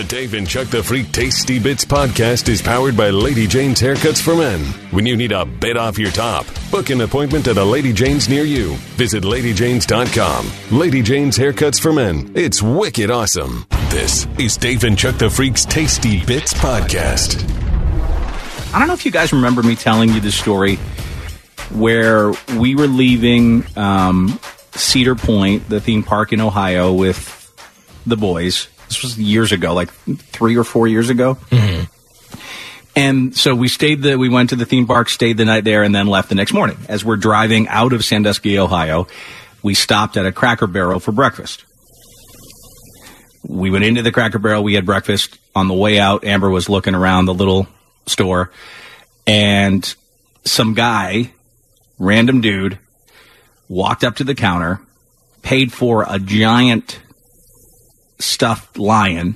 The Dave and Chuck the Freak Tasty Bits podcast is powered by Lady Jane's Haircuts for Men. When you need a bit off your top, book an appointment at a Lady Jane's near you. Visit LadyJanes.com. Lady Jane's Haircuts for Men. It's wicked awesome. This is Dave and Chuck the Freak's Tasty Bits podcast. I don't know if you guys remember me telling you the story where we were leaving Cedar Point, the theme park in Ohio, with the boys. This was years ago, like 3 or 4 years ago. Mm-hmm. And so we went to the theme park, stayed the night there, and then left the next morning. As we're driving out of Sandusky, Ohio, we stopped at a Cracker Barrel for breakfast. We went into the Cracker Barrel, we had breakfast. On the way out, Amber was looking around the little store, and some guy, random dude, walked up to the counter, paid for a giant stuffed lion,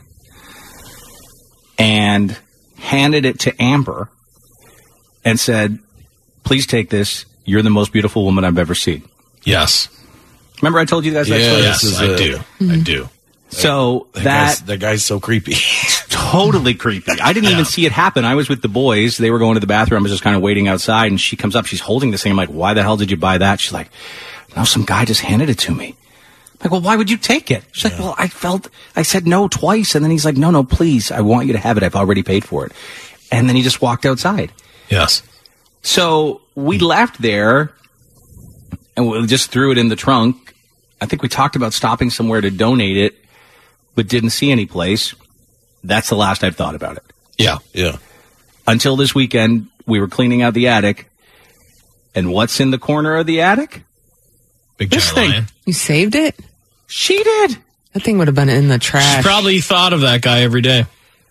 and handed it to Amber and said, "Please take this. You're the most beautiful woman I've ever seen." Yes. Remember I told you guys that story? Yes, I do. Mm-hmm. I do. So that guy's so creepy. Totally creepy. I didn't even see it happen. I was with the boys. They were going to the bathroom. I was just kind of waiting outside, and she comes up. She's holding this thing. I'm like, "Why the hell did you buy that?" She's like, "No, some guy just handed it to me." I'm like, "Well, why would you take it?" She's like, "Well, I said no twice." And then he's like, no, please. I want you to have it. I've already paid for it. And then he just walked outside. Yes. So we left there, and we just threw it in the trunk. I think we talked about stopping somewhere to donate it, but didn't see any place. That's the last I've thought about it. Yeah, yeah. Until this weekend, we were cleaning out the attic, and what's in the corner of the attic? Big this thing. Lion. You saved it? She did. That thing would have been in the trash. She probably thought of that guy every day.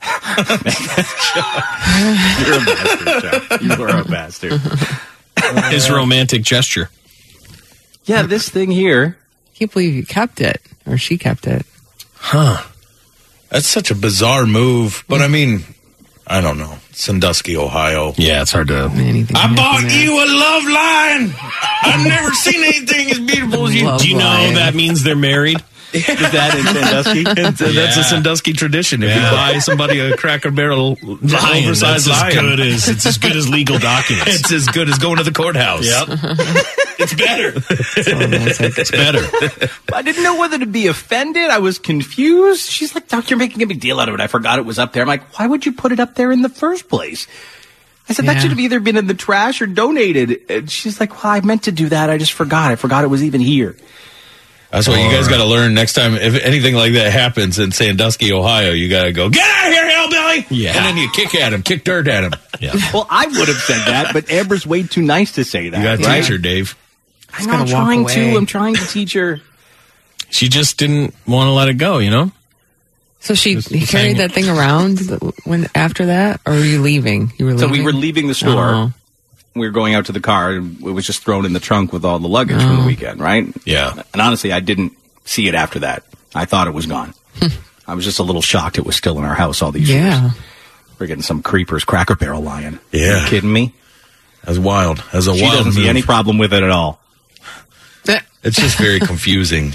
You're a bastard, Chuck. You are a bastard. His romantic gesture. Yeah, this thing here. I can't believe you kept it, or she kept it. Huh. That's such a bizarre move, but I mean, I don't know. Sandusky, Ohio. Yeah, it's hard to... I bought you a love line. I've never seen anything as beautiful as you. Do you know that means they're married? Is that in Sandusky? That's a Sandusky tradition. If you buy somebody a Cracker Barrel oversized lion, it's as good as legal documents. It's as good as going to the courthouse. Yep. It's better. It's better. I didn't know whether to be offended. I was confused. She's like, "Doc, you're making a big deal out of it. I forgot it was up there." I'm like, "Why would you put it up there in the first place?" I said, "That should have either been in the trash or donated." And she's like, "Well, I meant to do that. I just forgot. I forgot it was even here." That's what you guys got to learn next time. If anything like that happens in Sandusky, Ohio, you got to go, "Get out of here, hillbilly!" Yeah. And then you kick dirt at him. Yeah. Well, I would have said that, but Amber's way too nice to say that. You got to teach her, Dave. I'm trying to teach her. She just didn't want to let it go, you know? So he carried that thing around after that, or were you leaving? You were leaving? So we were leaving the store. Oh. We were going out to the car, and it was just thrown in the trunk with all the luggage from the weekend, right? Yeah. And honestly, I didn't see it after that. I thought it was gone. I was just a little shocked it was still in our house all these years. We're getting some creeper's Cracker Barrel lion. Yeah. Are you kidding me? That's wild. That's a wild She doesn't move. see any problem with it at all. It's just very confusing.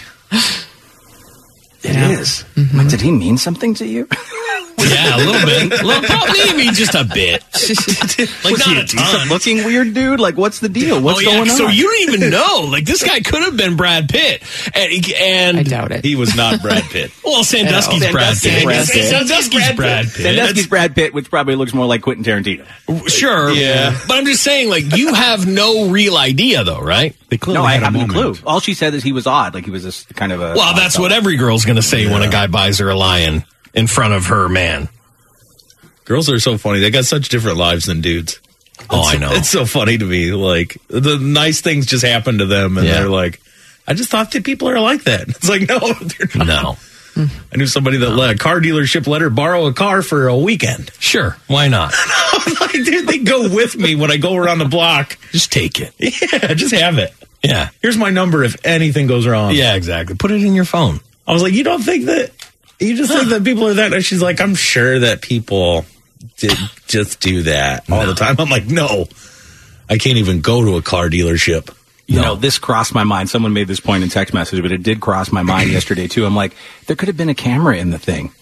It is. Like, did he mean something to you? Yeah, a little bit. Maybe just a bit. Like, Was not he a ton. looking weird, dude? Like, what's the deal? What's going on? So you don't even know. Like, this guy could have been Brad Pitt. And I doubt it. He was not Brad Pitt. Well, Sandusky's Brad Pitt. Sandusky's Brad Pitt. Sandusky's Brad Pitt, which probably looks more like Quentin Tarantino. Sure. Yeah. But I'm just saying, like, you have no real idea, though, right? No, I haven't a clue. All she said is he was odd. Like, he was this kind of a... Well, that's what every girl's going to say when a guy buys her a lion in front of her man. Girls are so funny. They got such different lives than dudes. I know. It's so funny to me. Like, the nice things just happen to them, and they're like, I just thought that people are like that. It's like, no, they're not. No. I knew somebody that let a car dealership let her borrow a car for a weekend. Sure. Why not? Like, dude, they go with me when I go around the block. Just take it. Yeah, just have it. Yeah. Here's my number if anything goes wrong. Yeah, exactly. Put it in your phone. I was like, you don't think that... You just think that people are that... And she's like, I'm sure that people just do that all the time. I'm like, no. I can't even go to a car dealership. You know, this crossed my mind. Someone made this point in text message, but it did cross my mind yesterday, too. I'm like, there could have been a camera in the thing.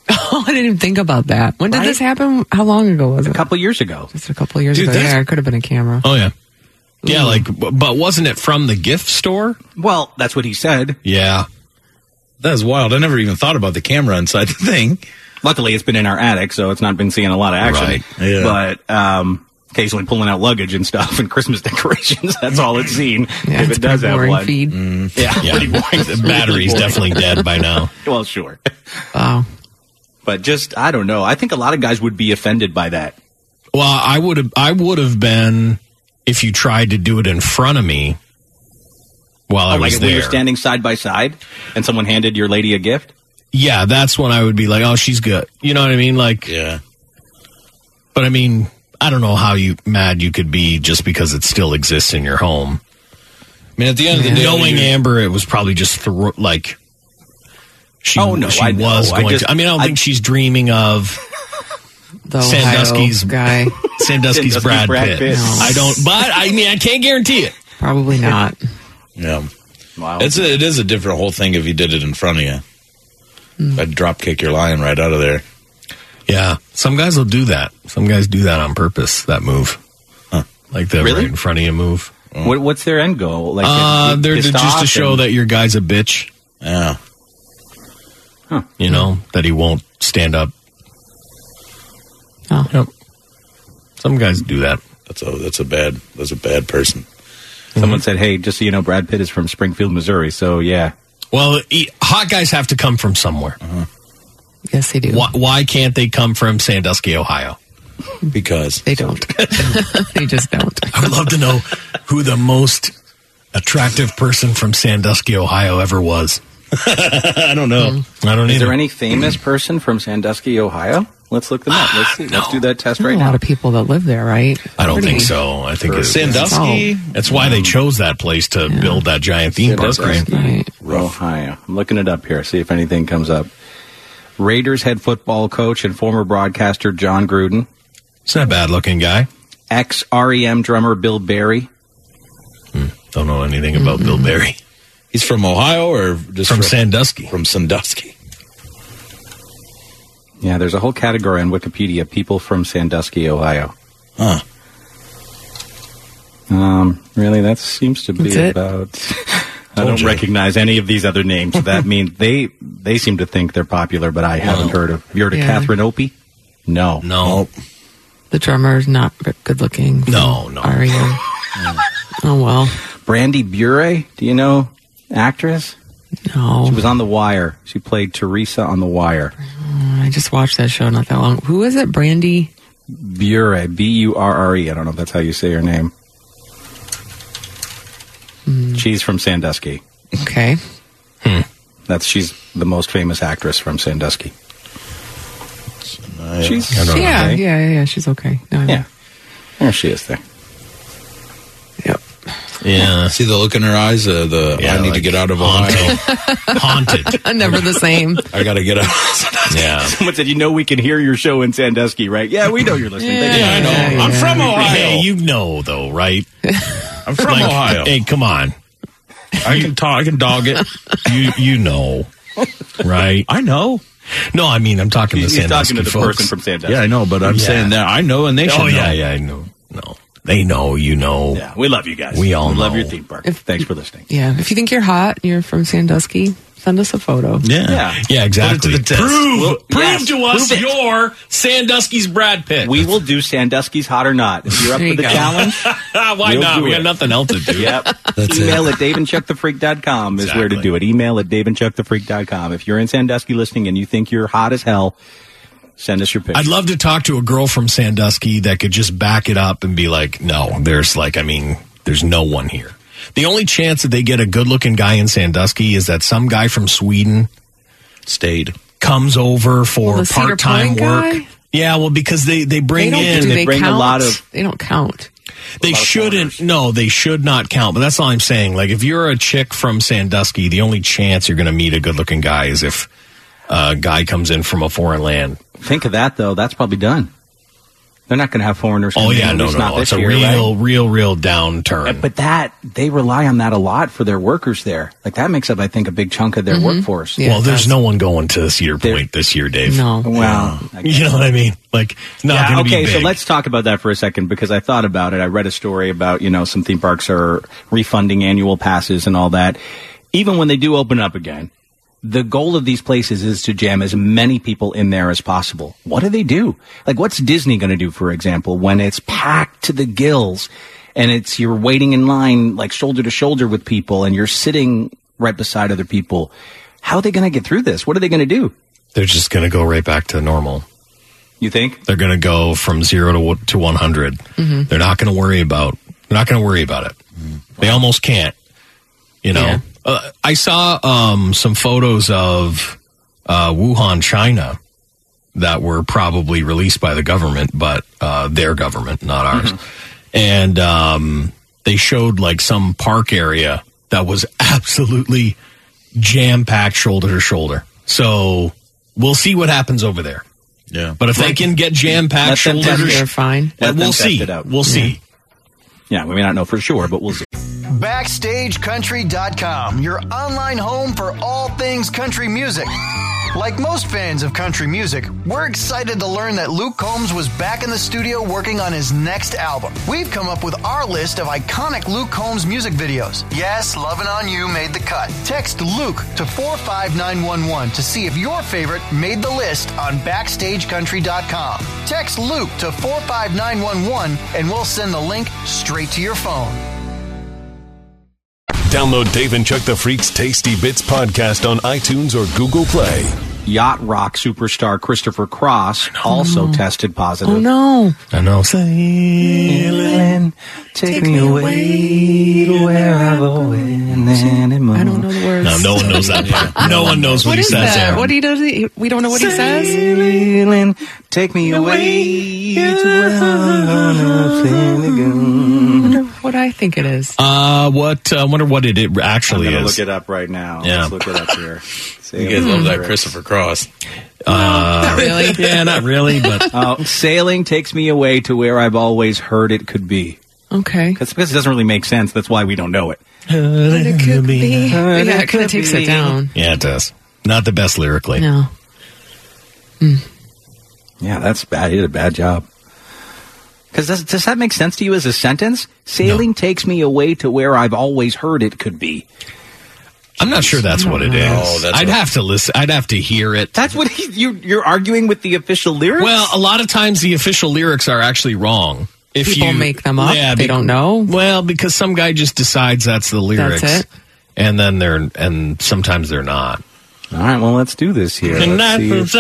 Oh, I didn't even think about that. When did Right? this happen? How long ago was it? A couple years ago. Just a couple of years Dude, ago. that's- Yeah, it could have been a camera. Oh, yeah. Yeah, but wasn't it from the gift store? Well, that's what he said. Yeah. That's wild. I never even thought about the camera inside the thing. Luckily, it's been in our attic, so it's not been seeing a lot of action. Right. Yeah. But occasionally pulling out luggage and stuff and Christmas decorations. That's all it's seen. Yeah, if it's it does pretty have boring one. feed. Yeah, Yeah. pretty boring. The battery's definitely dead by now. Well, sure. Wow. But just, I don't know. I think a lot of guys would be offended by that. Well, I would have been if you tried to do it in front of me while I Like was if we there. were standing side by side and someone handed your lady a gift. Yeah, that's when I would be like, "Oh, she's good." You know what I mean? Like, Yeah. but I mean, I don't know how mad you could be just because it still exists in your home. I mean, at the end of the day, Knowing Amber, it was probably just like she. Oh, no, she I know. was I going just- to. I mean, I don't I- think she's dreaming of The Sandusky's Ohio guy. Sandusky's Brad Pitt. Pitt. No. I don't. But I mean, I can't guarantee it. Probably not. yeah. Wow. It is a different whole thing if he did it in front of you. I'd drop kick your lion right out of there. Yeah, some guys will do that. Some guys do that on purpose. That move, like the Really? right in front of you move. What's their end goal? Like, They're pissed just to off show and- that your guy's a bitch. Yeah. You know that he won't stand up. Oh. Yep. Some guys do that. That's a bad person. someone said, "Hey, just so you know, Brad Pitt is from Springfield, Missouri." So yeah, Well, hot guys have to come from somewhere. Yes, they do. Why can't they come from Sandusky, Ohio? Because They don't. They just don't. I would love to know who the most attractive person from Sandusky, Ohio ever was. I don't know. I don't is either. there any famous person from Sandusky, Ohio? Let's look them up. Let's see. Let's do that test There are right a now. lot of people that live there, right? I don't Pretty- think so. I think it's Sandusky. That's why they chose that place to build that giant theme park, right? Right. Ohio. I'm looking it up here. See if anything comes up. Raiders head football coach and former broadcaster John Gruden. He's not a bad looking guy. Ex-REM drummer Bill Berry. Don't know anything about Bill Berry. He's from Ohio or just From Sandusky. From Sandusky. Yeah, there's a whole category on Wikipedia, people from Sandusky, Ohio. Huh. Really, that seems to be That's it? about... I Told don't you. recognize any of these other names. That means they seem to think they're popular, but I haven't heard of. Have you heard of Yeah. Catherine Opie? No. No. The drummer's not good looking. No. REM. Oh, well. Brandy Bure, do you know actress? No. She was on The Wire. She played Teresa on The Wire. I just watched that show not that long. Who is it? Brandy? Bure, B-U-R-R-E. I don't know if that's how you say her name. She's from Sandusky. Okay. She's the most famous actress from Sandusky. She's Yeah, okay. yeah. She's okay. No, Yeah. There she is there. Yep. Yeah. See the look in her eyes. I need to get out of Ohio. Haunted. Never the same. I got to get out. Yeah. Someone said, we can hear your show in Sandusky, right? Yeah, we know you're listening. Thank you. I know. Yeah, I'm yeah. from Ohio. Hey, you know though, right? I'm from Like, Ohio. Hey, come on. I can talk. I can dog it. You know, right? I know. No, I mean I'm talking to He's Sandusky talking to the folks. person from Sandusky. Yeah, I know, but I'm Yeah. saying that I know, and they should Oh know. yeah, I know. No, they know. You know. Yeah, we love you guys. We all love know. your theme park. Thanks for listening. Yeah. If you think you're hot, you're from Sandusky, send us a photo. Yeah. Yeah, exactly. Put it to the test. Prove yes, to us prove it. you're Sandusky's Brad Pitt. We will do Sandusky's Hot or Not. If you're up There for you the go. challenge, Why We'll not? do We it. got nothing else to do. yep. That's Email at daveandchuckthefreak.com is where to Exactly. do it. Email at daveandchuckthefreak.com. If you're in Sandusky listening and you think you're hot as hell, send us your picture. I'd love to talk to a girl from Sandusky that could just back it up and be like, no, there's no one here. The only chance that they get a good-looking guy in Sandusky is that some guy from Sweden Stayed. comes over for The Cedar part-time Point work. guy? Yeah, well, because they bring They don't in... they bring a count? lot of- They don't count. They shouldn't. No, they should not count. But that's all I'm saying. Like, if you're a chick from Sandusky, the only chance you're going to meet a good-looking guy is if a guy comes in from a foreign land. Think of that, though. That's probably done. They're not going to have foreigners. Oh, come yeah, in, no. not It's this a year, real downturn. But they rely on that a lot for their workers there. Like that makes up, I think, a big chunk of their workforce. Yeah, well, there's no one going to Cedar Point this year, Dave. No. Well, You know what I mean? Like, it's not going to be big. So let's talk about that for a second because I thought about it. I read a story about, some theme parks are refunding annual passes and all that. Even when they do open up again, the goal of these places is to jam as many people in there as possible. What do they do? Like, what's Disney going to do, for example, when it's packed to the gills and you're waiting in line, like shoulder to shoulder with people and you're sitting right beside other people? How are they going to get through this? What are they going to do? They're just going to go right back to normal. You think? They're going to go from 0 to 100. Mm-hmm. They're not going to worry about it. They almost can't, Yeah. I saw some photos of Wuhan, China, that were probably released by the government, but their government, not ours. And they showed like some park area that was absolutely jam-packed shoulder to shoulder. So we'll see what happens over there. Yeah. But if they can get jam-packed Let them shoulder to They're shoulder, fine. Let them we'll test see. it out. We'll see. Yeah, we may not know for sure, but we'll see. BackstageCountry.com, your online home for all things country music. Like most fans of country music, we're excited to learn that Luke Combs was back in the studio working on his next album. We've come up with our list of iconic Luke Combs music videos. Yes, Lovin' On You made the cut. Text Luke to 45911 to see if your favorite made the list on BackstageCountry.com. Text Luke to 45911 and we'll send the link straight to your phone. Download Dave and Chuck the Freak's Tasty Bits podcast on iTunes or Google Play. Yacht rock superstar Christopher Cross also tested positive. Oh, no. I know. Sailing, take me away to where I've always been. I don't know the words. No one knows that part. No one knows what What he is says that? there. What he does? We don't know what he says. Sailing, take me away to where I've been. What I think it is. I wonder what it actually I'm gonna is. look it up right now. Yeah. Let's look it up here. You guys love that Christopher Cross. Not really. Yeah, not really, but Sailing takes me away to where I've always heard it could be. Okay. Because it doesn't really make sense. That's why we don't know it. It could be. Yeah, it kind of takes it down. yeah, it does. Not the best lyrically. No. Yeah, that's bad. He did a bad job. Because does that make sense to you as a sentence? Sailing takes me away to where I've always heard it could be. I'm not sure that's what it is. No, that's I'd what- have to listen. I'd have to hear it. That's what you're arguing with the official lyrics? Well, a lot of times the official lyrics are actually wrong. If People make them up. They don't know. Well, because some guy just decides that's the lyrics. That's it. And then and sometimes they're not. All right, well, let's do this here. Let's see if-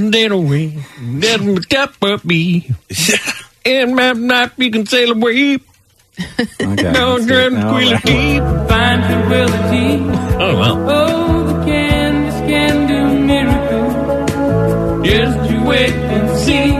And my life you can sail away. Okay, let's see it now. Find fidelity. Oh well. Oh, the canvas can do miracles. Just you wait and see.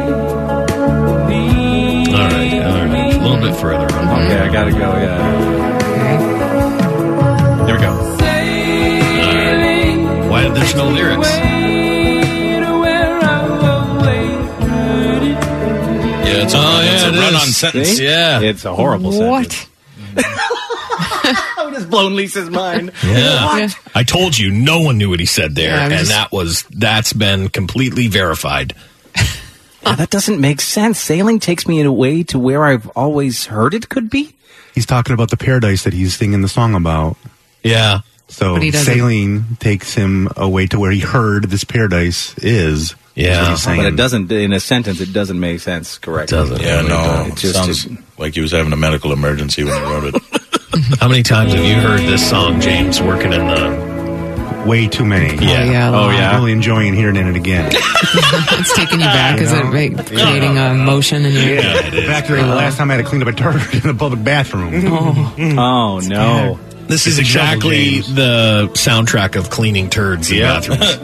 All right. A little bit further on. Okay, I gotta go, yeah. There we go. Sailing Why there's no lyrics? away to where I've always heard it. Yeah, it's a, it's a run-on sentence. See? Yeah. It's a horrible What? sentence. Oh, it has blown Lisa's mind. Yeah. Yeah. I told you no one knew what he said there, Yeah, I'm and just- that's been completely verified. Yeah, that doesn't make sense. Sailing takes me away to where I've always heard it could be. He's talking about the paradise that he's singing the song about. Yeah. So But he doesn't- sailing takes him away to where he heard this paradise is. Yeah. what he's saying. But it doesn't, in a sentence, it doesn't make sense correctly. Doesn't. Yeah, no. It just sounds like he was having a medical emergency when he wrote it. How many times have you heard this song, James, working in the... Way too many. Yeah. a lot. I'm really enjoying hearing it again. It's taking you back. Is it creating a motion in your... Yeah, it is. Back to the last time I had to clean up a turd in the public bathroom. Oh, no. This is It's a shovel, exactly James. the soundtrack of cleaning turds in bathrooms.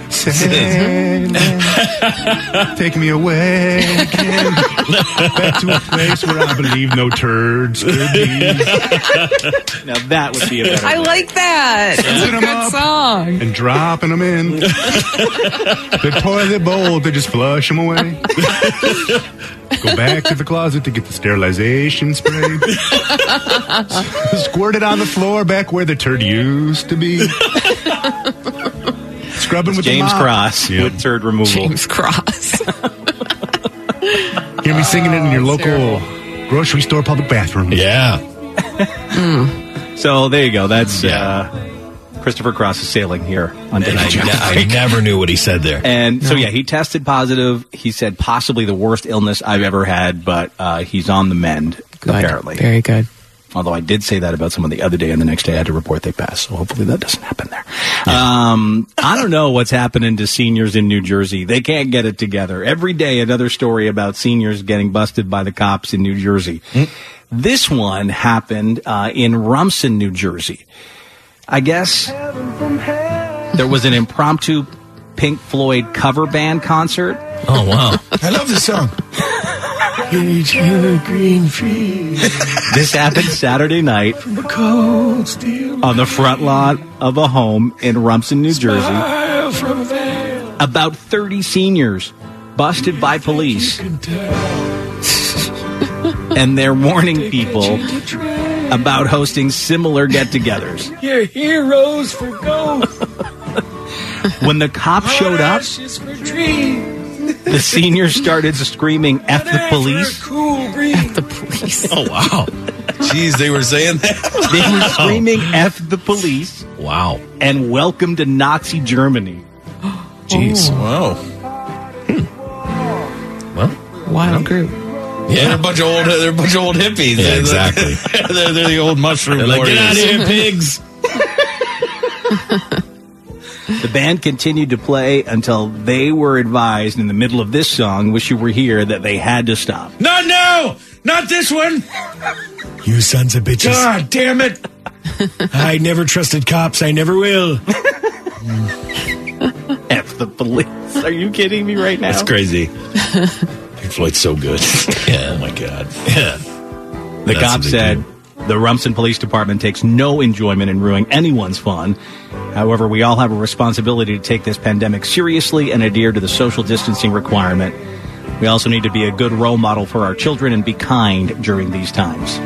Sandman, take me away again, back to a place where I believe no turds could be. Now that would be a better. I like that. It's a Picking 'em good up song. and dropping them in the toilet bowl. They just flush them away. Go back to the closet to get the sterilization spray. Squirt it on the floor back where the turd used to be. Scrubbing with James the mop. Cross with turd removal. James Cross. Hear me singing it in your local terrible. grocery store public bathroom. Yeah. So there you go. That's Christopher Cross is sailing here on And Daily I never knew what he said there. And so, yeah, he tested positive. He said possibly the worst illness I've ever had, but he's on the mend, Good. apparently. Very good. Although I did say that about someone the other day, and the next day I had to report they passed. So hopefully that doesn't happen there. I don't know what's happening to seniors in New Jersey. They can't get it together. Every day another story about seniors getting busted by the cops in New Jersey. This one happened in Rumson, New Jersey. I guess there was an impromptu Pink Floyd cover band concert. Oh, wow. I love this song. This happened Saturday night on the front lawn of a home in Rumson, New Jersey. About 30 seniors busted by police. And they're warning people about hosting similar get-togethers. You're heroes for ghosts. When the cops showed up, the seniors started screaming, "F the police." F the police. Oh, wow. Jeez, they were saying that? They were screaming, "F the police," Wow. and "Welcome to Nazi Germany." Jeez. Wow. Well, Wild group. They're a bunch of old hippies. Yeah, exactly. they're the old mushroom They're like, warriors. get out of here, pigs. The band continued to play until they were advised in the middle of this song, "Wish You Were Here," that they had to stop. No, not this one. You sons of bitches. God damn it. I never trusted cops. I never will. F the police. Are you kidding me right now? That's crazy. Pink Floyd's so good. Yeah. Oh, my God. Yeah. The That's cops what they said do. the Rumson Police Department takes no enjoyment in ruining anyone's fun. However, we all have a responsibility to take this pandemic seriously and adhere to the social distancing requirement. We also need to be a good role model for our children and be kind during these times.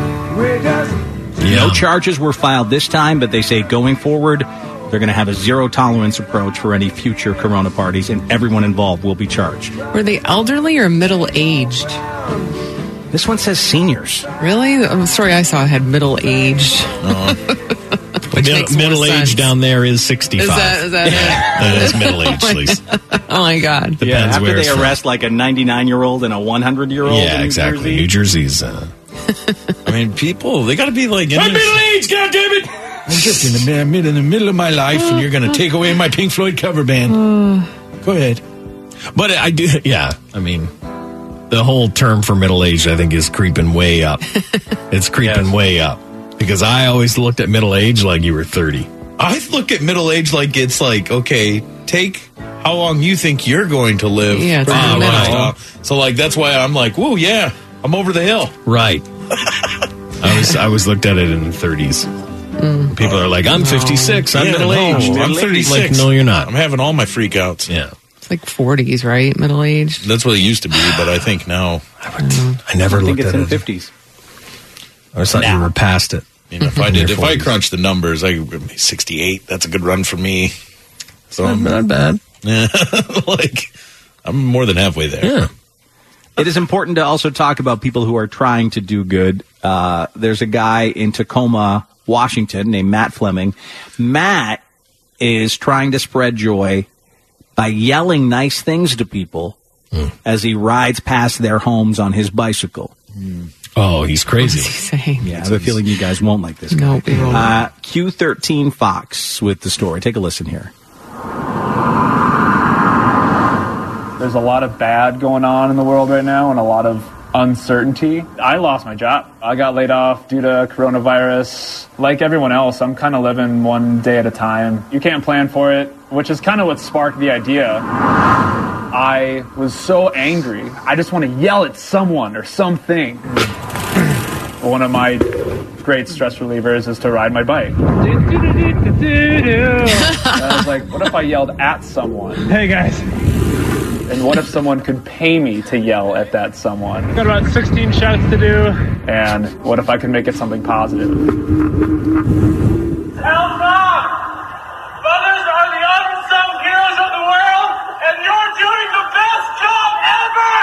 No charges were filed this time, but they say going forward, they're going to have a zero-tolerance approach for any future corona parties, and everyone involved will be charged. Were they elderly or middle-aged? This one says seniors. Really? The story I saw had middle-aged. Which makes more Middle age sense. down there is 65. Is that it? That is middle age, at least. Oh, my God. Yeah, Depends after where they it's from. arrest like a 99-year-old and a 100-year-old in Yeah, New exactly. Jersey. New Jersey's. I mean, people, they got to be like... I'm middle aged, goddammit! I'm just in the middle of my life, and you're going to take away my Pink Floyd cover band. Go ahead. But I do, yeah. I mean, the whole term for middle aged, I think, is creeping way up. It's creeping way up. Because I always looked at middle age like you were 30. I look at middle age like it's like, okay, take how long you think you're going to live. Yeah, it's for in the your middle. lifestyle. So, like, that's why I'm like, whoa, yeah, I'm over the hill. Right. I was looked at it in the 30s. People are like, I'm 56. I'm Yeah, middle no, aged. I'm 36. Like, no, you're not. I'm having all my freak outs. Yeah. It's like 40s, right? Middle-aged. That's what it used to be, but I think now, I never I think looked it's at in the it. 50s. I always thought you were past it. you know, if I crunch the numbers, I 68. That's a good run for me. So I'm Not bad. like, I'm more than halfway there. Yeah. It is important to also talk about people who are trying to do good. There's a guy in Tacoma, Washington, named Matt Fleming. Matt is trying to spread joy by yelling nice things to people as he rides past their homes on his bicycle. Oh, he's crazy. What's he saying? Yeah, I have a feeling you guys won't like this guy. No, we won't. Q13 Fox with the story. Take a listen here. There's a lot of bad going on in the world right now and a lot of uncertainty. I lost my job. I got laid off due to coronavirus. Like everyone else, I'm kind of living one day at a time. You can't plan for it, which is kind of what sparked the idea. I was so angry. I just want to yell at someone or something. One of my great stress relievers is to ride my bike. I was like, what if I yelled at someone? Hey guys. And what if someone could pay me to yell at that someone? Got about 16 shots to do. And what if I could make it something positive? Help up! Mothers are the unsung heroes of the world, and you're doing the best job ever!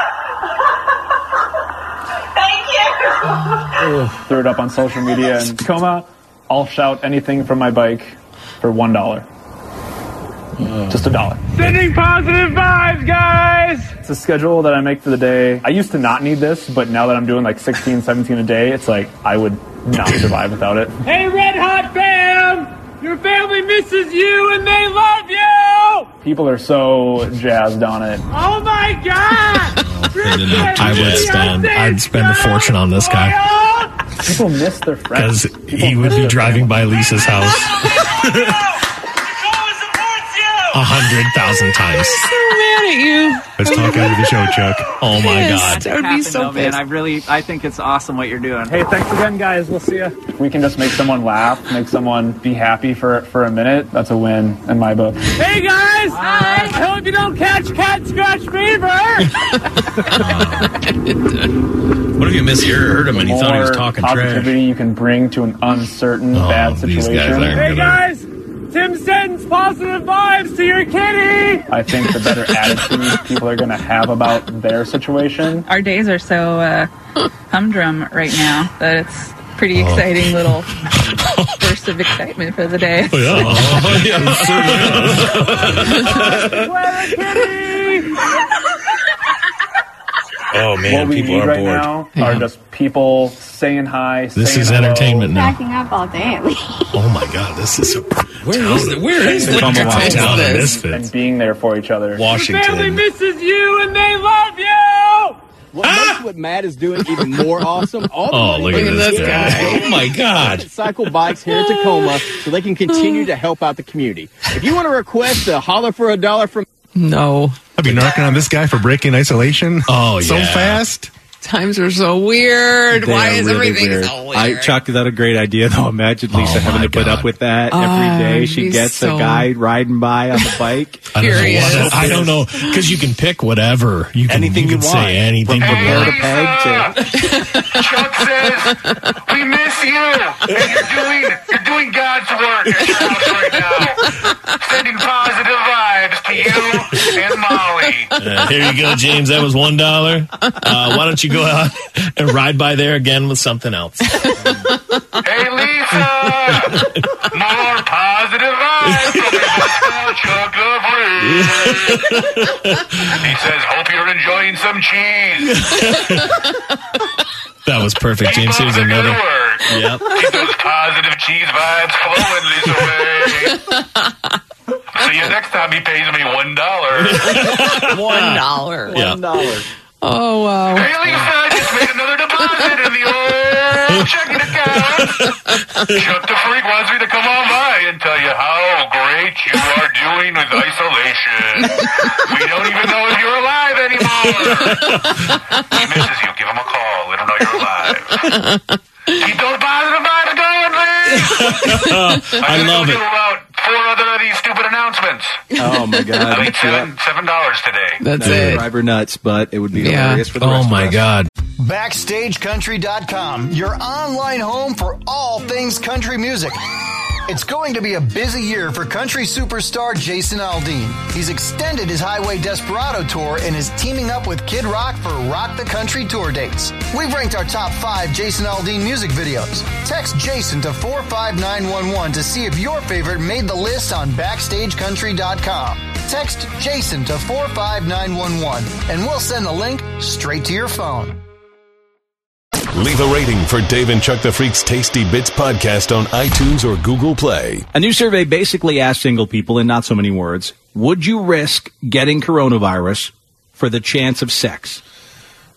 Thank you! Threw it up on social media in Tacoma. I'll shout anything from my bike for $1. Just $1. Sending positive vibes, guys! It's a schedule that I make for the day. I used to not need this, but now that I'm doing like 16, 17 a day, it's like I would not survive without it. Hey, Red Hot fam! Your family misses you and they love you! People are so jazzed on it. Oh my God! I'd spend a fortune on this guy. People miss their friends. Because he would be driving by Lisa's house 100,000 times. So mad at you. Let's talk after the show, Chuck. Oh my God. That would be so man. I think it's awesome what you're doing. Hey, thanks again, guys. We'll see you. If we can just make someone laugh, make someone be happy for a minute, that's a win in my book. Hey, guys! Hi! I hope you don't catch cat scratch fever! What if you misheard him and he thought he was talking positivity trash? you can bring to an uncertain, bad situation. Hey, guys! Tim sends positive vibes to your kitty! I think the better attitude people are going to have about their situation. Our days are so humdrum right now that it's pretty exciting little burst of excitement for the day. Oh man, what we people need are right bored. now are just people saying hi. This is hello. entertainment now. Backing up all day at least. Oh my God, this is Where is the town of misfits. And being there for each other. Washington. Your family misses you and they love you! What makes what Matt is doing even more awesome? All the look at this guy. Oh my God. Cycle bikes here in Tacoma so they can continue to help out the community. If you want to request a holler for $1 from... No. I've been narking on this guy for breaking isolation. Oh, so yeah. fast. Times are so weird. They Why are is really everything weird. so weird? Chuck, is that a great idea, though? Imagine Lisa having my to put God. up with that every day. She he's gets so- a guy riding by on the bike. I don't know, because you can pick whatever. You can, Anything you you can want. say anything From you hair want. to peg to... Chuck says, we miss you, and you're doing God's work at your house right now. Sending positive vibes to you and Molly. Here you go, James. That was $1. Why don't you go out and ride by there again with something else? Hey, Lisa, more positive vibes from Mr. Chuck the Freak. He says, hope you're enjoying some cheese. That was perfect, James. Here's another. Yep. Keep those positive cheese vibes flowing, Lisa Ray. See you next time he pays me $1. $1. Yeah. Oh, wow. Hey, Lisa, I just made another deposit in the old checking account. Chuck the Freak wants me to come on by and tell you how great you are doing with isolation. We don't even know if you're alive anymore. He misses you. Give him a call. Let him know you're alive. Keep those positive vibes going, please. I love it. About 4 other of these stupid announcements. Oh, my God. I made $7 today. That's it. Drive her nuts, but it would be Yeah. hilarious for the Oh rest my of us. God. BackstageCountry.com, your online home for all things country music. It's going to be a busy year for country superstar Jason Aldean. He's extended his Highway Desperado tour and is teaming up with Kid Rock for Rock the Country tour dates. We've ranked our top 5 Jason Aldean music videos. Text Jason to 45911 to see if your favorite made the list on BackstageCountry.com. Text Jason to 45911 and we'll send the link straight to your phone. Leave a rating for Dave and Chuck the Freak's Tasty Bits podcast on iTunes or Google Play. A new survey basically asked single people, in not so many words, would you risk getting coronavirus for the chance of sex?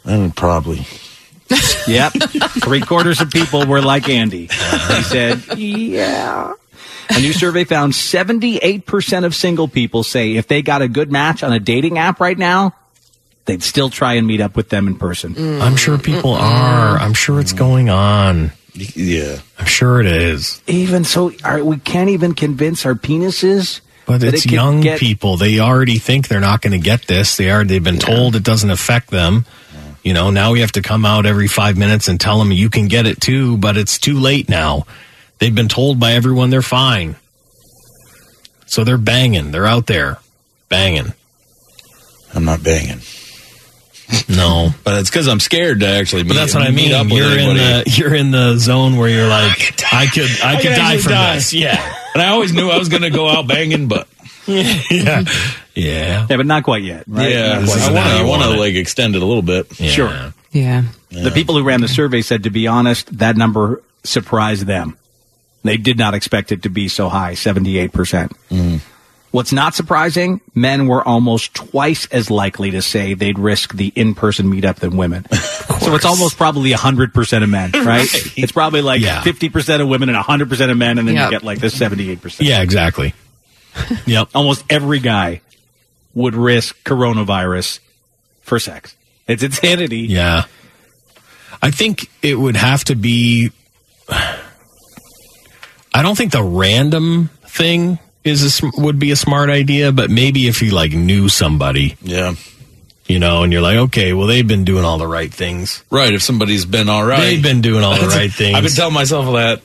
Probably. Yep. 3/4 of people were like Andy. He said, yeah. A new survey found 78% of single people say if they got a good match on a dating app right now, they'd still try and meet up with them in person. I'm sure people are. I'm sure it's going on. Yeah. I'm sure it is. Even so, we can't even convince our penises. But that it's it can young get- people. They already think they're not going to get this. They've been told it doesn't affect them. You know, now we have to come out every 5 minutes and tell them you can get it too, but it's too late now. They've been told by everyone they're fine. So they're banging. They're out there banging. I'm not banging. No. But it's because I'm scared to actually meet But that's what I mean. up with anybody. You're in the zone where you're like, I could die from this. Yeah. And I always knew I was going to go out banging, but yeah. Yeah, but not quite yet. Right? yeah, Not quite I yet. want to like extend it a little bit. Sure. Yeah. The people who ran the survey said, to be honest, that number surprised them. They did not expect it to be so high, 78%. What's not surprising, men were almost twice as likely to say they'd risk the in-person meetup than women. So it's almost probably 100% of men, right? It's probably like 50% of women and 100% of men, and then you get like this 78%. Yeah, exactly. Yep. Almost every guy would risk coronavirus for sex. It's insanity. Yeah. I think it would have to be... I don't think the random thing would be a smart idea, but maybe if you like knew somebody. Yeah. You know, and you're like, okay, well, they've been doing all the right things. Right, if somebody's been all right. They've been doing all the right things. I've been telling myself that.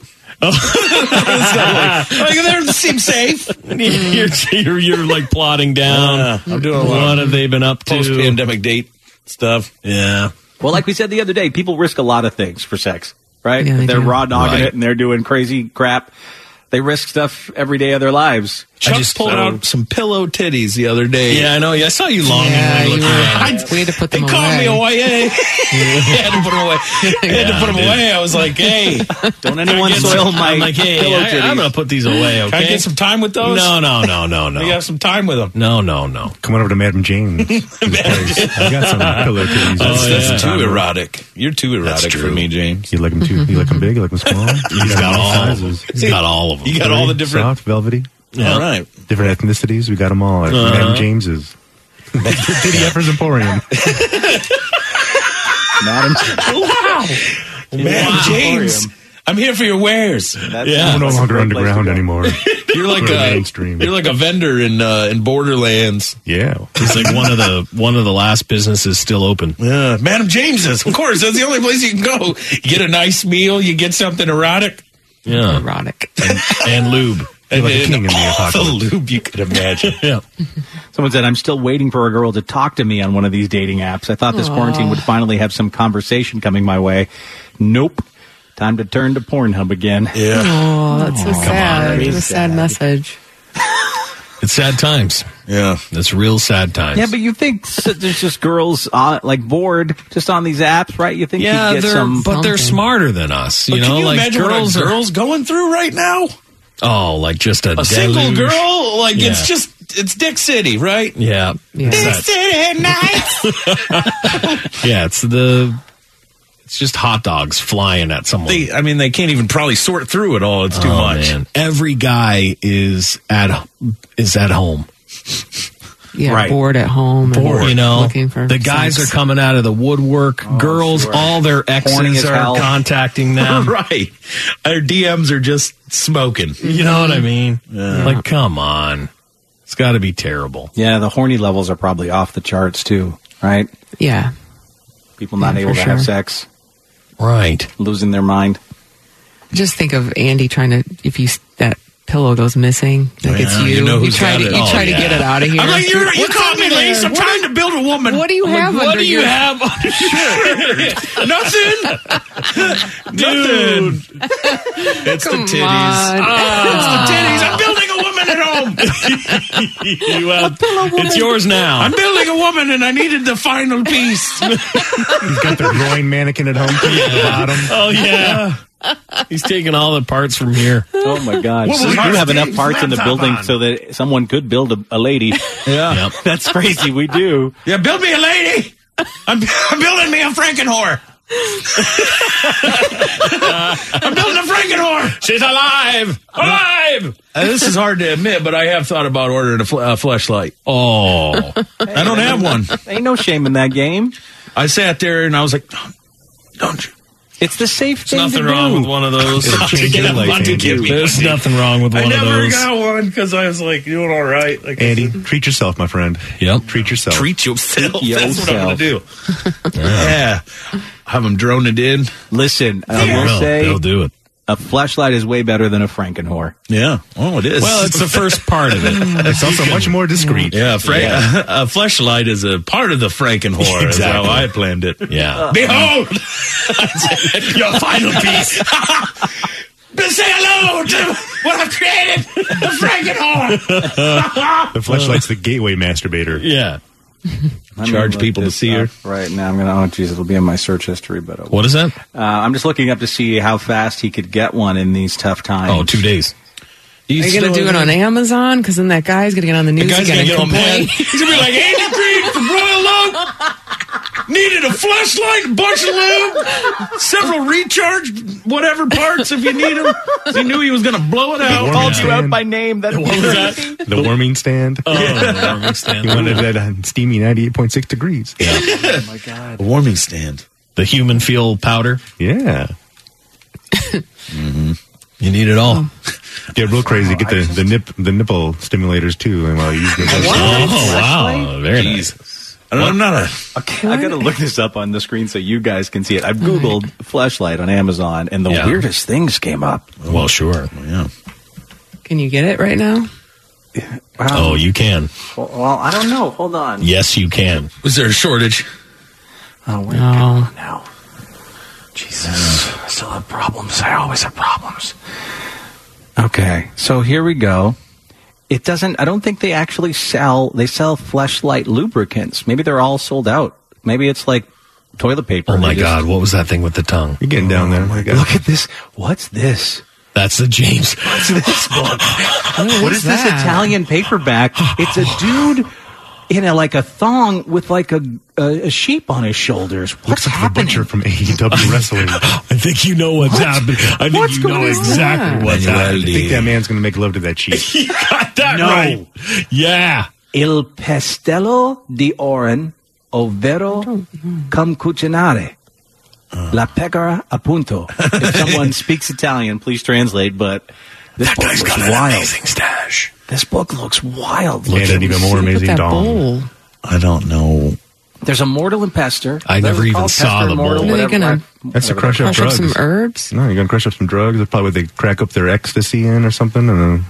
They seem safe. You're like plotting down. I'm doing a lot. What have they been up to? Post-pandemic date stuff. Yeah. Well, like we said the other day, people risk a lot of things for sex, right? Yeah, if they're do. raw dogging Right. it and they're doing crazy crap, they risk stuff every day of their lives. Chuck pulled out some pillow titties the other day. Yeah, I know. I saw you longingly looking at it. We had to put them They called me away. away. I had to put them away. I had to put them away. I was like, hey. Don't anyone soil my I'm like, hey, pillow titties. I'm going to put these away, okay? Can I get some time with those? No. You have some time with them. No. Come on over to Madam James. I got some pillow titties. That's too erotic. You're too erotic for me, James. You like them too? You like them big? You like them small? He's got all of them. He's got all of them. You got all the different... Soft, velvety. Yeah. All right. Different ethnicities. We got them all at Madam James's. Diddy Effers Emporium. Madam Man, James. I'm here for your wares. We're no longer underground anymore. You're like We're a mainstream. You're like a vendor in Borderlands. Yeah. He's like one of the last businesses still open. Yeah, Madam James's. Of course, that's the only place you can go. You get a nice meal. You get something erotic. Yeah. Erotic. And lube. You're like a king in the all the apocalypse. lube you could imagine. Yeah. Someone said, I'm still waiting for a girl to talk to me on one of these dating apps. I thought this quarantine would finally have some conversation coming my way. Nope. Time to turn to Pornhub again. Yeah. Oh, that's so sad. It is It's a sad message. It's sad times. Yeah. It's real sad times. Yeah, but you think there's just girls like bored just on these apps, right? You think Yeah, you'd get some... but they're smarter than us. You But know, can you like imagine girls what a are. girl's going through right now? Oh, like just a Single deluge. girl? Like, Yeah. it's Dick City, right? Yeah. Yeah. Dick That's- City at night. Yeah, it's just hot dogs flying at someone. They can't even probably sort through it all. It's too much. Man. Every guy is at home. Yeah, Right. bored at home. and You know, looking for the guys sex. are coming out of the woodwork. Girls, sure. all their Horny exes as are hell. contacting them. Right. Our DMs are just smoking. You know what I mean? Like, come on. It's got to be terrible. Yeah, the horny levels are probably off the charts too, right? Yeah. People not Yeah, able for to have sure. sex, Right. losing their mind. Just think of Andy trying to, if that pillow goes missing, like it's Yeah, you. you know who's try got to it. you Oh, try to get it out of here. I'm like, you What's called me, under Lise. there? I'm trying to build a woman. What do you have What under do you your- have on your shirt? Nothing. Dude. It's Come the titties. on. It's the titties. I'm building a woman at home. It's yours now. I'm building a woman and I needed the final piece. He's got the groin mannequin at home too at the bottom. Oh, yeah. He's taking all the parts from here. Oh my God! What So was you our have enough Steve's parts in the laptop building on? so that someone could build a lady. Yeah. Yep. That's crazy. We do. Yeah, build me a lady. I'm building me a Frankenwhore. I'm building a Frankenwhore. She's alive. This is hard to admit, but I have thought about ordering a fleshlight. Oh. I don't have one. Ain't no shame in that game. I sat there and I was like, don't you? It's the safe thing There's nothing to wrong do. with one of those. There's nothing wrong with one I of never those. got one because I was like, doing all right. Like, Andy, treat yourself, my friend. Yep. Treat yourself. treat yourself. Treat That's what I'm going to do. Yeah. Have them drone it in. Listen, I will Well, say they'll do it. a fleshlight is way better than a Frankenwhore. Yeah. Oh, it is. Well, it's the first part of it. It's also much more discreet. Yeah, a fleshlight is a part of the Frankenwhore. Is how I planned it. Yeah. Behold, your final piece. Say hello to what I've created, the Frankenwhore. The fleshlight's the gateway masturbator. Yeah. Charge people to see her. Right now, I'm going to. It'll be in my search history. But What is that? I'm just looking up to see how fast he could get one in these tough times. Oh, 2 days. Are you going to do it on Amazon? Because then that guy's going to get on the news guy's again gonna and get all complain. mad. He's going to be like, Andy Green from Royal Lube needed a fleshlight, a bunch of lube, several recharge whatever parts if you need them. He knew he was going to blow it out. Called you out by name. That What was that? The warming stand. Oh, the warming stand. You wanted that on steamy 98.6 degrees. Oh my God. A warming stand. The human feel powder. Yeah. You need it all. Get real crazy. Get the nipple stimulators too. And while you use Oh, wow. Very nice. I'm not a... Okay, I got to look this up on the screen so you guys can see it. I've Googled fleshlight on Amazon, and the weirdest things came up. Well, sure. Yeah. Can you get it right now? Oh, you can. Well, I don't know. Hold on. Yes, you can. Was there a shortage? Oh, wait. Come on now. Jesus. I still have problems. I always have problems. Okay, so here we go. It doesn't, I don't think they actually sell fleshlight lubricants. Maybe they're all sold out. Maybe it's like toilet paper. Oh, my God. What was that thing with the tongue? You're getting down there. My God. Look at this. What's this? That's the James. What's this book? What is this that? Italian paperback? It's a dude in a thong with like a sheep on his shoulders. What's Looks like happening? the butcher from AEW Wrestling. I think you know what's happening. I think What's you know going on? exactly what's I happening. think that man's going to make love to that sheep. You got that No. right. Yeah. Il pestello di oren, ovvero cum cucinare. La pecora appunto. If someone speaks Italian, please translate, but this book looks wild. stash. This book looks wild. And an even more Look at amazing that dong. bowl. I don't know. There's a mortal and pester. I never even Called saw Pester, the mortal, bowl. Are you whatever. gonna That's to crush up crush up drugs. some herbs? No, you're going to crush up some drugs. That's probably what they crack up their ecstasy in or something. And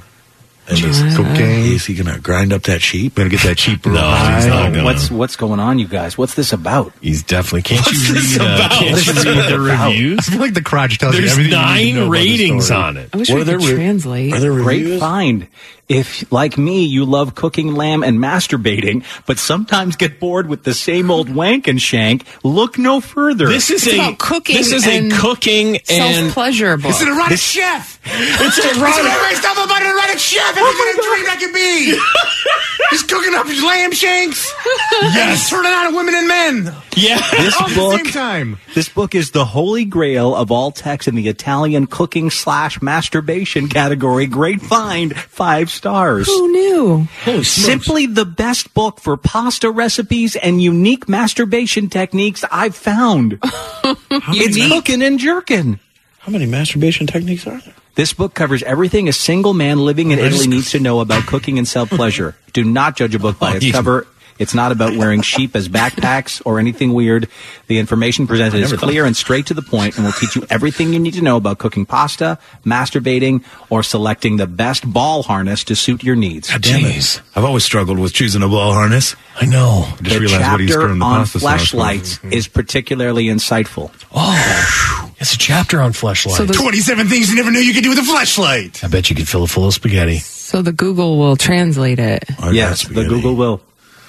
cocaine. Is he going to grind up that sheep? Going to get that cheap No, high. he's not gonna. What's going on, you guys? What's this about? He's definitely. Can't you this read? about? Can't you read the reviews? I feel like the crotch tells you There's everything you need to 9 know about the ratings story. on it. I wish What we are there could translate. Are there Great reviews? find. If, like me, you love cooking lamb and masturbating, but sometimes get bored with the same old wank and shank, look no further. This is It's a about cooking This is a and cooking and Self-pleasure book. It's an erotic chef. it's erotic. Stuff about an erotic chef. Everything dream I could be. He's cooking up his lamb shanks. Yes. Turning on women and men. Yeah. This All at the book, same time. this book is the holy grail of all texts in the Italian cooking/masturbation category. Great find, 5 stars. Who knew? Simply the best book for pasta recipes and unique masturbation techniques I've found. It's cooking and jerking. How many masturbation techniques are there? This book covers everything a single man living in Italy needs to know about cooking and self-pleasure. Do not judge a book by its cover. It's not about wearing sheep as backpacks or anything weird. The information presented is clear and straight to the point and will teach you everything you need to know about cooking pasta, masturbating, or selecting the best ball harness to suit your needs. Jeez. I've always struggled with choosing a ball harness. I know. I just The realized what he's chapter stirring the on pasta sauce with. fleshlights is particularly insightful. Oh, it's a chapter on fleshlight. So the- 27 things you never knew you could do with a fleshlight. I bet you could fill it full of spaghetti. So the Google will translate it. Yes, the Google will.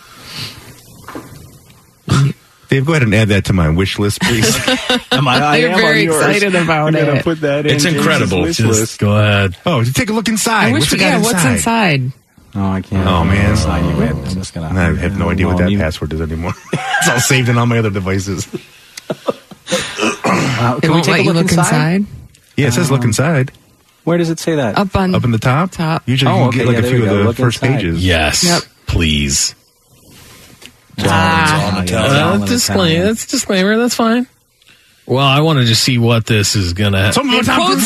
Dave, go ahead and add that to my wish list, please. I You're am very on yours. excited about I'm gonna it. put that in. It's incredible. James's wish list. Just go ahead. Oh, take a look inside. I wish What's we, it got what's inside? Oh, I can't. Oh, man. Sign you in. I'm just gonna. I have no idea what that password is anymore. It's all saved in all my other devices. Wow. It won't let you look inside? Yeah, it says look inside. Where does it say that? Up in the top? Usually you can get like a few of the first pages. Yes. Yep. Please. Disclaimer. That's fine. Well, I want to just see what this is going to... Rodney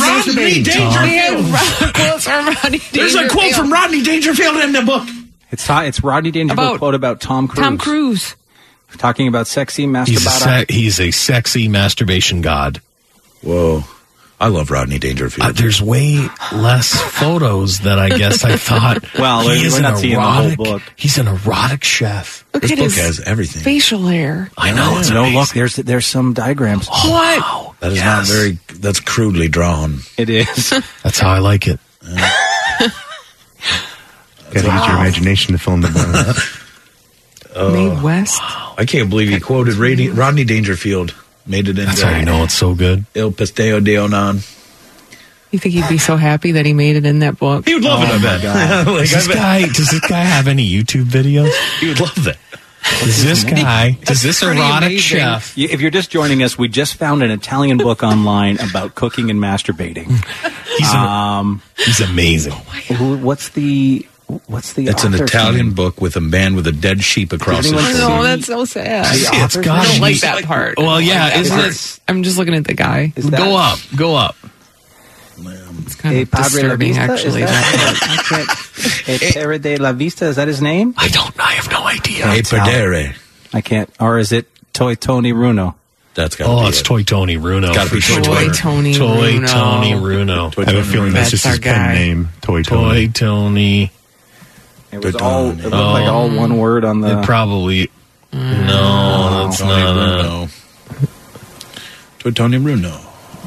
Dangerfield. There's a quote from Rodney Dangerfield in the book. It's Rodney Dangerfield quote about Tom Cruise. Tom Cruise. Talking about sexy masturbation. He's a sexy masturbation god. Whoa. I love Rodney Dangerfield. There's way less photos than I guess I thought. Well, we're not seeing the whole book. He's an erotic chef. Look This at book his has everything. facial hair. I know. It's no, look, there's some diagrams. What? Wow. That is not very. That's crudely drawn. It is. That's how I like it. Gotta use your imagination to film the book. Mae West. I can't believe he quoted Rodney Dangerfield. Made it in. That's how you know it's so good. Il Pastel de Onan. You think he'd be so happy that he made it in that book? He would love it, I bet. Does this guy have any YouTube videos? He would love that. Does this erotic chef? If you're just joining us, we just found an Italian book online about cooking and masturbating. He's amazing. What's the It's an Italian book with a man with a dead sheep across his shoulder. No, that's so sad. It's I gotta don't be- like that part. Well, yeah, isn't part. it? I'm just looking at the guy. Go up. It's kind of disturbing, actually. Padre de la Vista, is that his name? I have no idea. Hey, Padre. I can't. Or is it Toy Tony Runo? That's got to be it's Toy Tony Runo. Gotta be for Toy sure. Tony Toy Runo. Tony Runo. I have a feeling that's just his pen name. Toy Tony. Toy Tony. It was all. It looked like all one word on the. It probably. No, that's not. Toy Tony Bruno.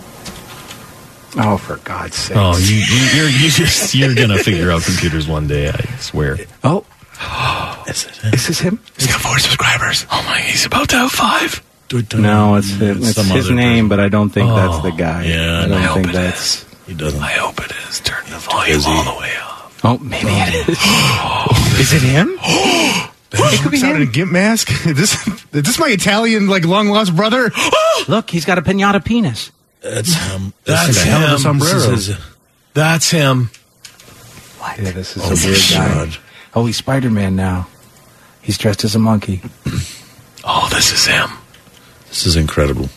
Oh, for God's sake! Oh, you're gonna figure out computers one day. I swear. Oh, Is this him? He's got 4 subscribers. Oh my, he's about to have 5. No, it's his name, but I don't think that's the guy. Yeah, I don't I hope think it that's. He doesn't. I hope it is. Turn the volume all the way up. Oh, maybe it is. Is it him? It could be him. In a gimp mask. Is this my Italian long lost brother? Look, he's got a pinata penis. That's him. That's a hell of a him. sombrero. That's him. What? Yeah, this is a weird guy. Oh, he's Spider-Man now. He's dressed as a monkey. Oh, this is him. This is incredible.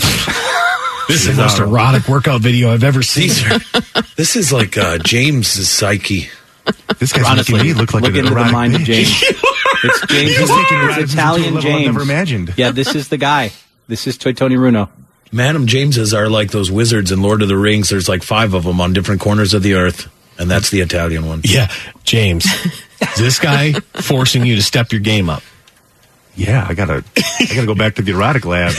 This is the most erotic workout video I've ever seen. This is like James's psyche. This guy's making me look like Look an into the erotic mind of bitch. James. It's James. He's taking eroticism It's to a Italian level I've James. never imagined. Yeah, this is the guy. This is Toy Tony Runo. Madam Jameses are like those wizards in Lord of the Rings. There's like 5 of them on different corners of the earth, and that's the Italian one. Yeah, James. Is this guy forcing you to step your game up? Yeah, I gotta go back to the erotic lab.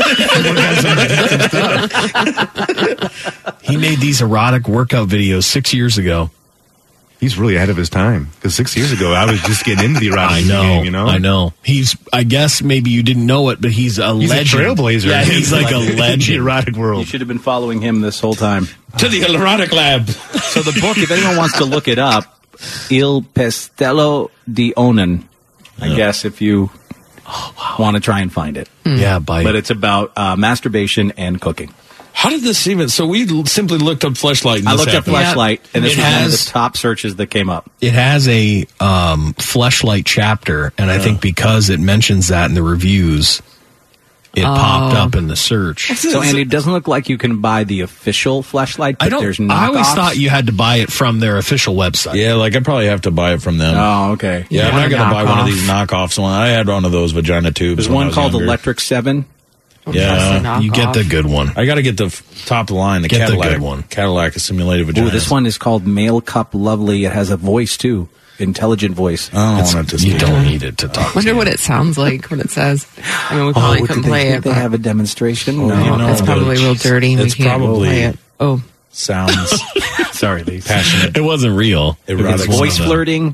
He made these erotic workout videos 6 years ago. He's really ahead of his time. Because 6 years ago, I was just getting into the erotic game, you know? I know. I guess maybe you didn't know it, but he's a legend. A trailblazer. Yeah, he's like a legend. In the erotic world. You should have been following him this whole time. To the erotic lab. So the book, if anyone wants to look it up, Il Pestello di Onan. I guess if you want to try and find it. Yeah, but it's about masturbation and cooking. How did this even... So we simply looked up Fleshlight. And I looked up Fleshlight, and this It was one of has- the top searches that came up. It has a Fleshlight chapter, and I think because it mentions that in the reviews, it popped up in the search. So, Andy, it doesn't look like you can buy the official Fleshlight, but there's knockoffs. I always thought you had to buy it from their official website. Yeah, like I probably have to buy it from them. Oh, okay. Yeah, I'm want not a going to buy one of knockoff? these knockoffs. I had one of those vagina tubes. There's when I one was called younger. Electric 7. Yeah, You get the good one. I got to get the top of the line, the Get the Cadillac good one. Cadillac Simulated Vagina. Ooh, this one is called Male Cup Lovely. It has a voice, too. Intelligent voice. I don't want it to You speak. don't need it to talk. Wonder what it sounds like when it says. I mean, we probably couldn't play it. They but- have a demonstration? Oh, No. you know, it's probably real dirty. It's we can't probably play it. Oh, sounds Sorry, Lisa. passionate. It wasn't real. Erotic. It's voice flirting,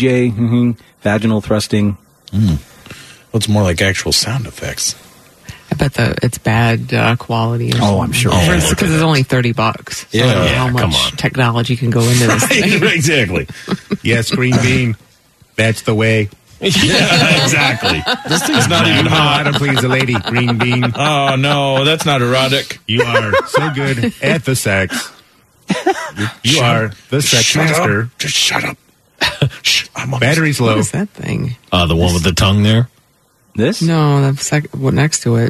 BJ, vaginal thrusting. Well, it's more like actual sound effects. I bet it's bad quality. Oh, I'm sure. Because it's only $30. So I don't know how much technology can go into this thing. Exactly. Yes, green bean. That's the way. Yeah, exactly. This thing's not even hot. To please the lady. Green bean. Oh, no, that's not erotic. You are so good at the sex. You are the sex master. Just shut up. Battery's low. What is that thing? The one with the tongue there? This? No, the what next to it?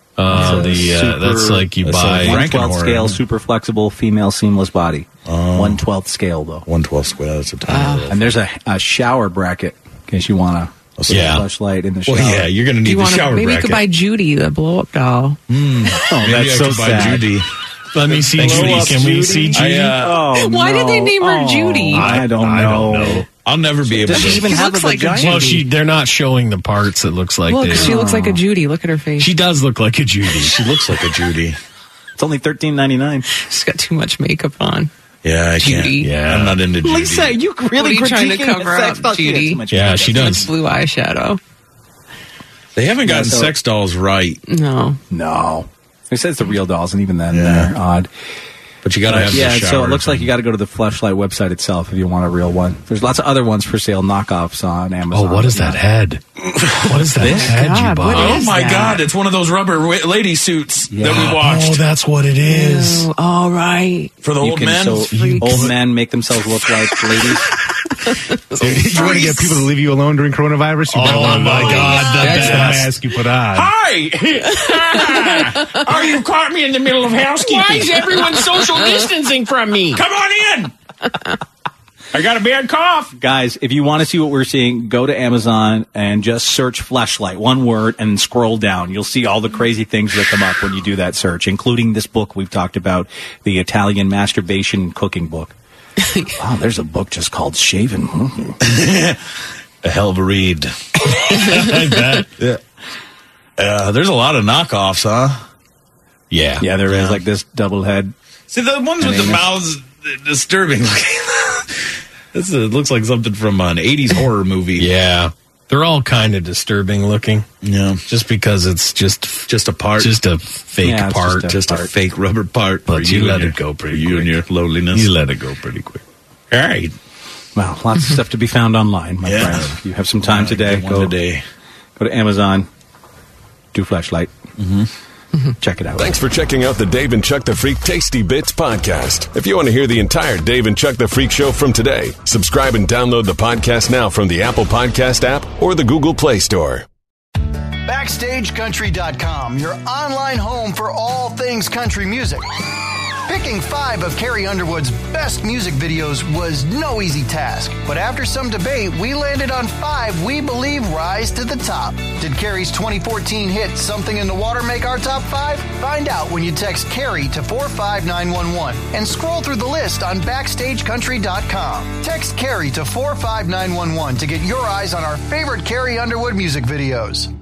That's like you buy 1/12 scale, super flexible, female seamless body. 1/12 scale, though. 1/12 scale, that's a tiny And there's a shower bracket in case you want to flashlight in the shower. Well, yeah, you're going to need the shower bracket. Maybe you could buy Judy, the blow-up doll. Maybe that's so sad. Judy. Let me see Judy. Can we see Judy? Why did they name her Judy? I don't know. I'll never be able to. Does she even have a vagina? Well, they're not showing the parts. It looks like Look, she looks like a Judy. Look at her face. She does look like a Judy. She looks like a Judy. It's only $13.99. She's got too much makeup on. Yeah, I can't. Judy. Yeah. I'm not into Judy. Lisa, you really what are you trying to critiquing cover sex up, dolls? Judy? Yeah, she does. Much blue eyeshadow. They haven't gotten so- sex dolls right. No. They said it's the real dolls, and even then, they're odd. But you got to have the shower. So it looks like you got to go to the Fleshlight website itself if you want a real one. There's lots of other ones for sale, knockoffs on Amazon. Oh, what is that head? What is that head you bought? Oh my God! It's one of those rubber lady suits that we watched. Oh, that's what it is. Ew, all right. For the old men. Old men make themselves look like ladies. If you want to get people to leave you alone during coronavirus, you better learn my God, that's the mask you put on. Hi! Oh, you caught me in the middle of housekeeping. Why is everyone social distancing from me? Come on in! I got a bad cough. Guys, if you want to see what we're seeing, go to Amazon and just search Fleshlight, one word, and scroll down. You'll see all the crazy things that come up when you do that search, including this book we've talked about, the Italian masturbation cooking book. Wow, there's a book just called Shaven. A hell of a read. I bet. There's a lot of knockoffs, huh? Yeah. Yeah, there is like this double head. See, the ones with the mouths, disturbing looking. This looks like something from an 80s horror movie. Yeah. They're all kind of disturbing looking. Yeah. Just because it's just a part. Just a fake part. Just a fake rubber part. But you let it go pretty quick. You and your loneliness. You let it go pretty quick. All right. Well, lots of stuff to be found online, my friend. If you have some time today, go to Amazon, do Fleshlight. Check it out. Thanks for checking out the Dave and Chuck the Freak Tasty Bits podcast. If you want to hear the entire Dave and Chuck the Freak show from today, subscribe and download the podcast now from the Apple Podcast app or the Google Play Store. BackstageCountry.com, your online home for all things country music. Picking 5 of Carrie Underwood's best music videos was no easy task, but after some debate, we landed on 5 we believe rise to the top. Did Carrie's 2014 hit Something in the Water make our top 5? Find out when you text Carrie to 45911 and scroll through the list on BackstageCountry.com. Text Carrie to 45911 to get your eyes on our favorite Carrie Underwood music videos.